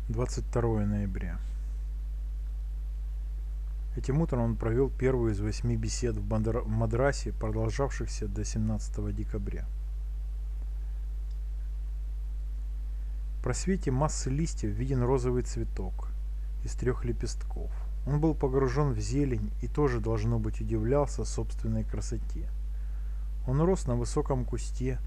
22 ноября. Этим утром он провел первую из 8 бесед в Мадрасе, продолжавшихся до 17 декабря. В просвете массы листьев виден розовый цветок из 3 лепестков. Он был погружен в зелень и тоже, должно быть, удивлялся собственной красоте. Он рос на высоком кусте,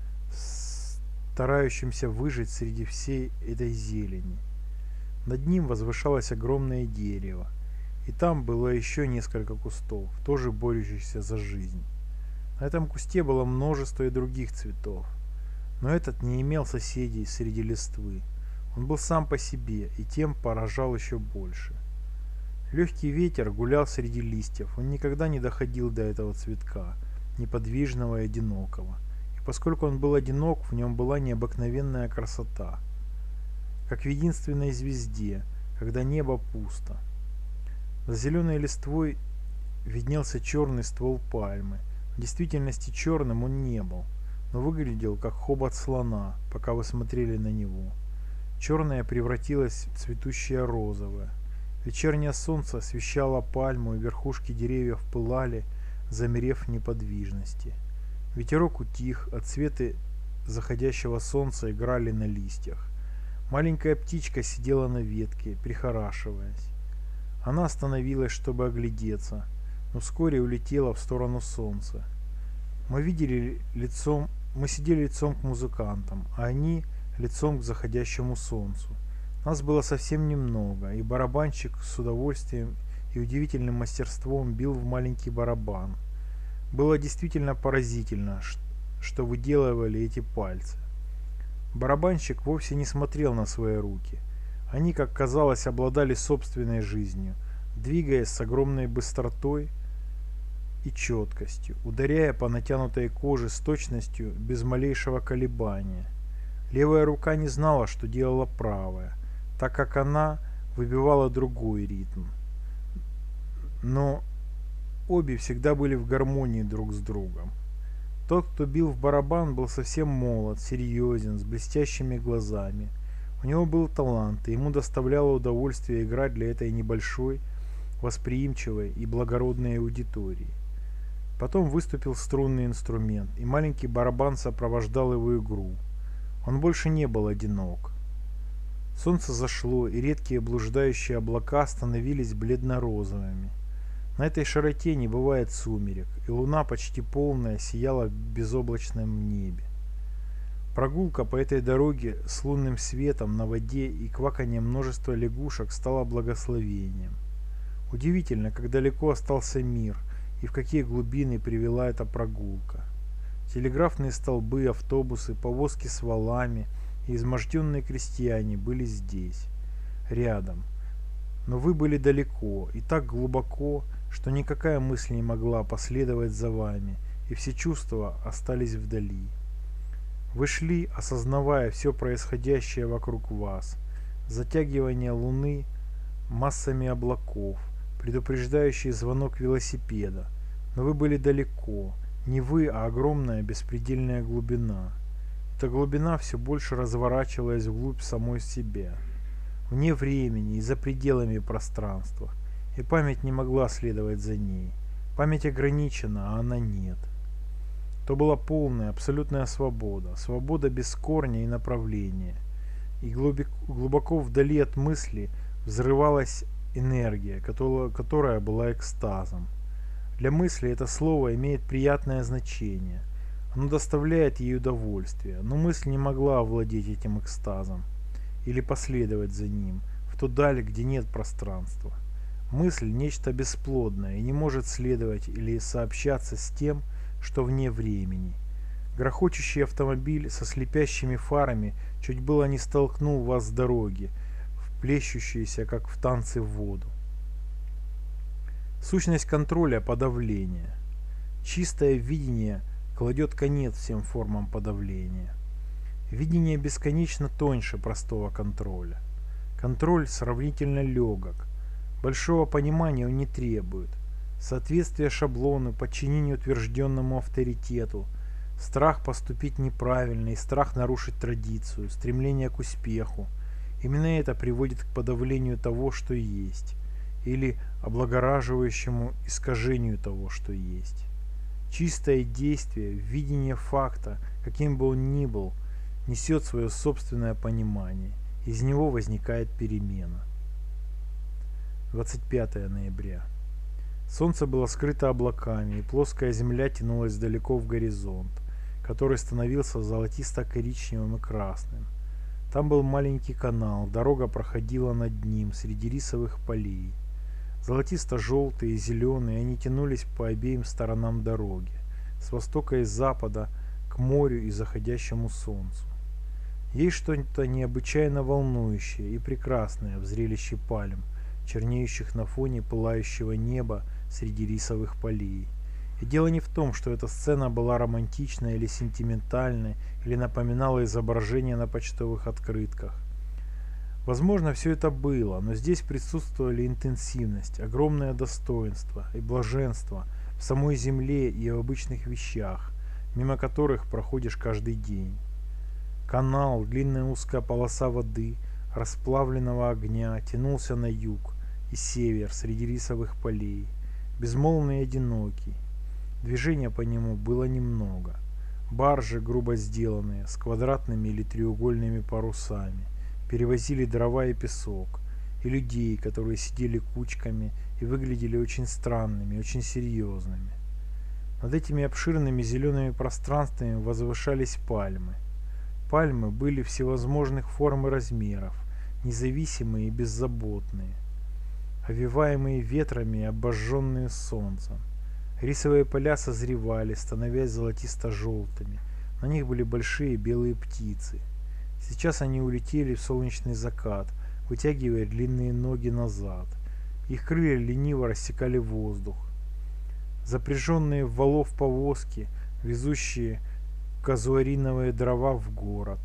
старающемся выжить среди всей этой зелени. Над ним возвышалось огромное дерево, и там было еще несколько кустов, тоже борющихся за жизнь. На этом кусте было множество и других цветов, но этот не имел соседей среди листвы. Он был сам по себе и тем поражал еще больше. Легкий ветер гулял среди листьев, он никогда не доходил до этого цветка, неподвижного и одинокого, и поскольку он был одинок, в нем была необыкновенная красота, как в единственной звезде, когда небо пусто. За зеленой листвой виднелся черный ствол пальмы. В действительности черным он не был, но выглядел как хобот слона, пока вы смотрели на него. Черное превратилось в цветущее розовое. Вечернее солнце освещало пальму, и верхушки деревьев пылали, замерев в неподвижности. Ветерок утих, а цветы заходящего солнца играли на листьях. Маленькая птичка сидела на ветке, прихорашиваясь. Она остановилась, чтобы оглядеться, но вскоре улетела в сторону солнца. Мы сидели лицом к музыкантам, а они лицом к заходящему солнцу. Нас было совсем немного, и барабанщик с удовольствием и удивительным мастерством бил в маленький барабан. Было действительно поразительно, что выделывали эти пальцы. Барабанщик вовсе не смотрел на свои руки. Они, как казалось, обладали собственной жизнью, двигаясь с огромной быстротой и четкостью, ударяя по натянутой коже с точностью без малейшего колебания. Левая рука не знала, что делала правая, так как она выбивала другой ритм. Но обе всегда были в гармонии друг с другом. Тот, кто бил в барабан, был совсем молод, серьезен, с блестящими глазами. У него был талант, и ему доставляло удовольствие играть для этой небольшой, восприимчивой и благородной аудитории. Потом выступил струнный инструмент, и маленький барабан сопровождал его игру. Он больше не был одинок. Солнце зашло, и редкие блуждающие облака становились бледно-розовыми. На этой широте не бывает сумерек, и луна почти полная сияла в безоблачном небе. Прогулка по этой дороге с лунным светом на воде и кваканьем множества лягушек стала благословением. Удивительно, как далеко остался мир и в какие глубины привела эта прогулка. Телеграфные столбы, автобусы, повозки с валами и изможденные крестьяне были здесь, рядом. Но вы были далеко и так глубоко, что никакая мысль не могла последовать за вами, и все чувства остались вдали. Вы шли, осознавая все происходящее вокруг вас, затягивание луны массами облаков, предупреждающий звонок велосипеда, но вы были далеко, не вы, а огромная беспредельная глубина. Эта глубина все больше разворачивалась вглубь самой себя, вне времени и за пределами пространства, и память не могла следовать за ней. Память ограничена, а она нет. То была полная, абсолютная свобода, свобода без корня и направления. И глубоко вдали от мысли взрывалась энергия, которая была экстазом. Для мысли это слово имеет приятное значение. Оно доставляет ей удовольствие, но мысль не могла овладеть этим экстазом или последовать за ним в ту даль, где нет пространства. Мысль – нечто бесплодное и не может следовать или сообщаться с тем, что вне времени. Грохочущий автомобиль со слепящими фарами чуть было не столкнул вас с дороги, вплещущиеся, как в танце, в воду. Сущность контроля – подавление. Чистое видение кладет конец всем формам подавления. Видение бесконечно тоньше простого контроля. Контроль сравнительно легок. Большого понимания он не требует. Соответствие шаблону, подчинение утвержденному авторитету, страх поступить неправильно и страх нарушить традицию, стремление к успеху Именно это приводит к подавлению того, что есть, или облагораживающему искажению того, что есть. Чистое действие, видение факта, каким бы он ни был, несет свое собственное понимание. Из него возникает перемена. 25 ноября. Солнце было скрыто облаками, и плоская земля тянулась далеко в горизонт, который становился золотисто-коричневым и красным. Там был маленький канал, дорога проходила над ним среди рисовых полей. Золотисто-желтые и зеленые они тянулись по обеим сторонам дороги, с востока и с запада к морю и заходящему солнцу. Есть что-то необычайно волнующее и прекрасное в зрелище пальм, чернеющих на фоне пылающего неба среди рисовых полей. И дело не в том, что эта сцена была романтичной или сентиментальной, или напоминала изображение на почтовых открытках. Возможно, все это было, но здесь присутствовали интенсивность, огромное достоинство и блаженство в самой земле и в обычных вещах, мимо которых проходишь каждый день. Канал, длинная узкая полоса воды, расплавленного огня, тянулся на юг и север среди рисовых полей, безмолвный и одинокий. Движения по нему было немного. Баржи, грубо сделанные, с квадратными или треугольными парусами, перевозили дрова и песок, и людей, которые сидели кучками и выглядели очень странными, очень серьезными. Над этими обширными зелеными пространствами возвышались пальмы. Пальмы были всевозможных форм и размеров, независимые и беззаботные, овиваемые ветрами и обожженные солнцем. Рисовые поля созревали, становясь золотисто-желтыми. На них были большие белые птицы. Сейчас они улетели в солнечный закат, вытягивая длинные ноги назад. Их крылья лениво рассекали воздух. Запряженные в валов повозки, везущие казуариновые дрова в город,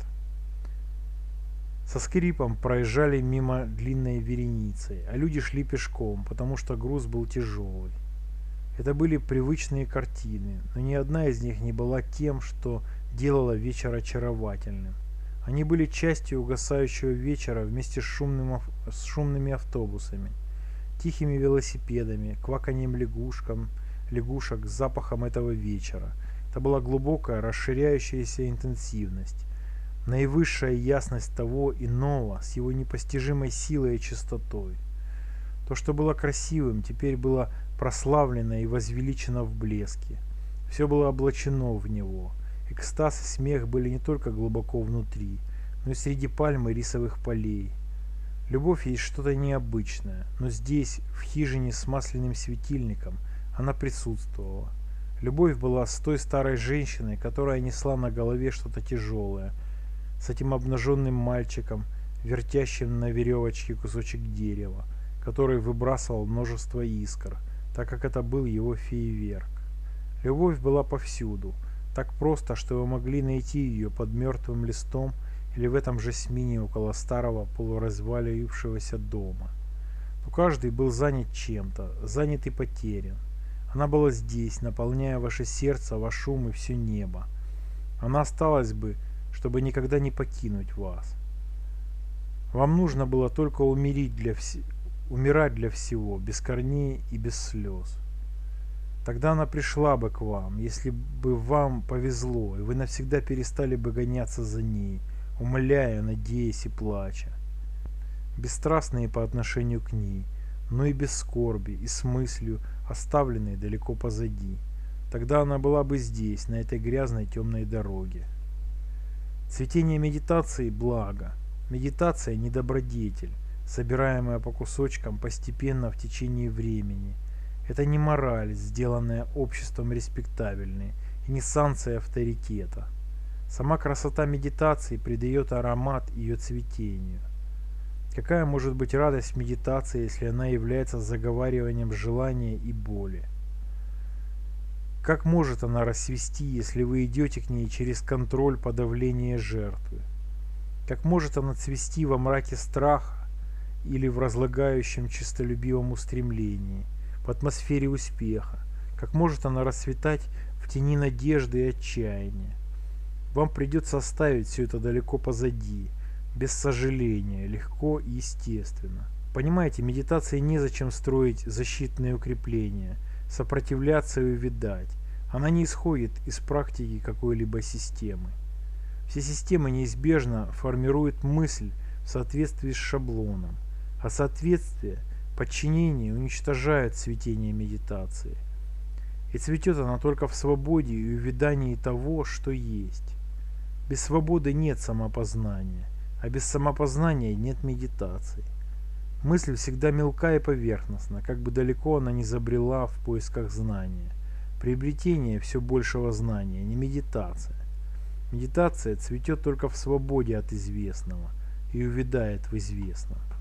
со скрипом проезжали мимо длинной вереницей, а люди шли пешком, потому что груз был тяжелый. Это были привычные картины, но ни одна из них не была тем, что делало вечер очаровательным. Они были частью угасающего вечера вместе с шумными автобусами, тихими велосипедами, кваканьем лягушек, с запахом этого вечера. Это была глубокая, расширяющаяся интенсивность, наивысшая ясность того иного с его непостижимой силой и чистотой. То, что было красивым, теперь было прославлено и возвеличено в блеске. Все было облачено в него. Экстаз и смех были не только глубоко внутри, но и среди пальм и рисовых полей. Любовь есть что-то необычное, но здесь, в хижине с масляным светильником, она присутствовала. Любовь была с той старой женщиной, которая несла на голове что-то тяжелое, с этим обнаженным мальчиком, вертящим на веревочке кусочек дерева, который выбрасывал множество искр, так как это был его фейерверк. Любовь была повсюду, так просто, что вы могли найти ее под мертвым листом или в этом жасмине около старого полуразвалившегося дома. Но каждый был занят чем-то, занят и потерян. Она была здесь, наполняя ваше сердце, ваш ум и все небо. Она осталась бы, чтобы никогда не покинуть вас. Вам нужно было только умирать для всего, без корней и без слез. Тогда она пришла бы к вам, если бы вам повезло, и вы навсегда перестали бы гоняться за ней, умоляя, надеясь и плача. Бесстрастные по отношению к ней, но и без скорби, и с мыслью, оставленной далеко позади. Тогда она была бы здесь, на этой грязной темной дороге. Цветение медитации – благо. Медитация – не добродетель, собираемая по кусочкам постепенно в течение времени. Это не мораль, сделанная обществом респектабельной, и не санкция авторитета. Сама красота медитации придает аромат ее цветению. Какая может быть радость медитации, если она является заговариванием желания и боли? Как может она расцвести, если вы идете к ней через контроль подавления жертвы? Как может она цвести во мраке страха или в разлагающем честолюбивом устремлении, в атмосфере успеха? Как может она расцветать в тени надежды и отчаяния? Вам придется оставить все это далеко позади, без сожаления, легко и естественно. Понимаете, медитации незачем строить защитные укрепления, сопротивляться и увядать. Она не исходит из практики какой-либо системы. Все системы неизбежно формируют мысль в соответствии с шаблоном, а соответствие, подчинение уничтожает цветение медитации. И цветет она только в свободе и увядании того, что есть. Без свободы нет самопознания, а без самопознания нет медитации. Мысль всегда мелка и поверхностна, как бы далеко она ни забрела в поисках знания. Приобретение все большего знания, не медитация. Медитация цветет только в свободе от известного и увядает в известном.